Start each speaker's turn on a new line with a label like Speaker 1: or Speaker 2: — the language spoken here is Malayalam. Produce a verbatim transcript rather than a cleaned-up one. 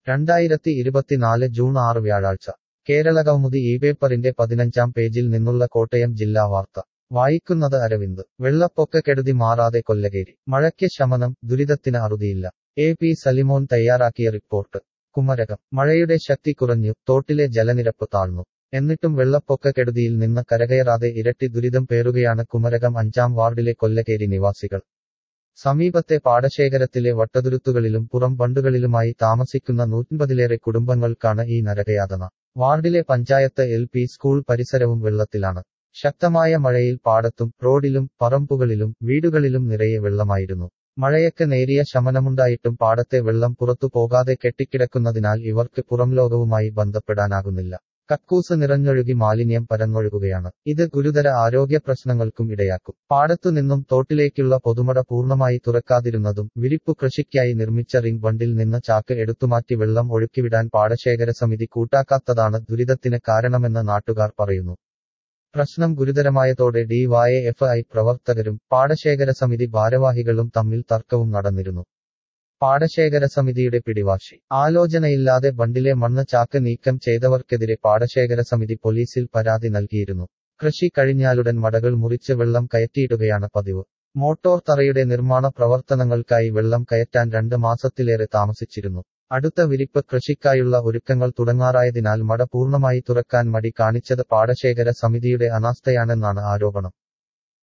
Speaker 1: രണ്ടായിരത്തി ഇരുപത്തിനാല് ജൂൺ ആറ് വ്യാഴാഴ്ച കേരളകൗമുദി ഈ പേപ്പറിന്റെ പതിനഞ്ചാം പേജിൽ നിന്നുള്ള കോട്ടയം ജില്ലാ വാർത്ത വായിക്കുന്നത് അരവിന്ദ്. വെള്ളപ്പൊക്കക്കെടുതി മാറാതെ കൊല്ലകേരി. മഴയ്ക്ക് ശമനം, ദുരിതത്തിന് അറുതിയില്ല. എ പി സലിമോൻ തയ്യാറാക്കിയ റിപ്പോർട്ട്. കുമരകം. മഴയുടെ ശക്തി കുറഞ്ഞു, തോട്ടിലെ ജലനിരപ്പ് താഴ്ന്നു. എന്നിട്ടും വെള്ളപ്പൊക്കക്കെടുതിയിൽ നിന്ന് കരകയറാതെ ഇരട്ടി ദുരിതം പേറുകയാണ് കുമരകം അഞ്ചാം വാർഡിലെ കൊല്ലകേരി നിവാസികൾ. സമീപത്തെ പാടശേഖരത്തിലെ വട്ടതുരുത്തുകളിലും പുറം ബണ്ടുകളിലുമായി താമസിക്കുന്ന നൂറ്റമ്പതിലേറെ കുടുംബങ്ങൾക്കാണ് ഈ നരകയാതന. വാർഡിലെ പഞ്ചായത്ത് എൽ പി സ്കൂൾ പരിസരവും വെള്ളത്തിലാണ്. ശക്തമായ മഴയിൽ പാടത്തും റോഡിലും പറമ്പുകളിലും വീടുകളിലും നിറയെ വെള്ളമായിരുന്നു. മഴയ്ക്ക് നേരിയ ശമനമുണ്ടായിട്ടും പാടത്തെ വെള്ളം പുറത്തു പോകാതെ കെട്ടിക്കിടക്കുന്നതിനാൽ ഇവർക്ക് പുറംലോകവുമായി ബന്ധപ്പെടാനാകുന്നില്ല. കക്കൂസ് നിറഞ്ഞൊഴുകി മാലിന്യം പരന്നൊഴുകുകയാണ്. ഇത് ഗുരുതര ആരോഗ്യ പ്രശ്നങ്ങൾക്കും ഇടയാക്കും. പാടത്തുനിന്നും തോട്ടിലേക്കുള്ള പൊതുമട പൂർണ്ണമായി തുറക്കാതിരുന്നതും വിരിപ്പു കൃഷിക്കായി നിർമ്മിച്ച റിംഗ് ബണ്ടിൽ നിന്ന് ചാക്ക് എടുത്തുമാറ്റി വെള്ളം ഒഴുക്കിവിടാൻ പാടശേഖര സമിതി കൂട്ടാക്കാത്തതാണ് ദുരിതത്തിന് കാരണമെന്ന് നാട്ടുകാർ പറയുന്നു. പ്രശ്നം ഗുരുതരമായതോടെ ഡി വൈ എഫ് ഐ പ്രവർത്തകരും പാടശേഖര സമിതി ഭാരവാഹികളും തമ്മിൽ തർക്കവും നടന്നിരുന്നു. പാടശേഖര സമിതിയുടെ പിടിവാശി. ആലോചനയില്ലാതെ ബണ്ടിലെ മണ്ണ് ചാക്ക് നീക്കം ചെയ്തവർക്കെതിരെ പാടശേഖര സമിതി പോലീസിൽ പരാതി നൽകിയിരുന്നു. കൃഷി കഴിഞ്ഞാലുടൻ മടകൾ മുറിച്ച് വെള്ളം കയറ്റിയിടുകയാണ് പതിവ്. മോട്ടോർ തറയുടെ നിർമ്മാണ പ്രവർത്തനങ്ങൾക്കായി വെള്ളം കയറ്റാൻ രണ്ട് മാസത്തിലേറെ താമസിച്ചിരുന്നു. അടുത്ത വിരിപ്പ് കൃഷിക്കായുള്ള ഒരുക്കങ്ങൾ തുടങ്ങാറായതിനാൽ മട പൂർണ്ണമായി തുറക്കാൻ മടി കാണിച്ചത് പാടശേഖര സമിതിയുടെ അനാസ്ഥയാണെന്നാണ് ആരോപണം.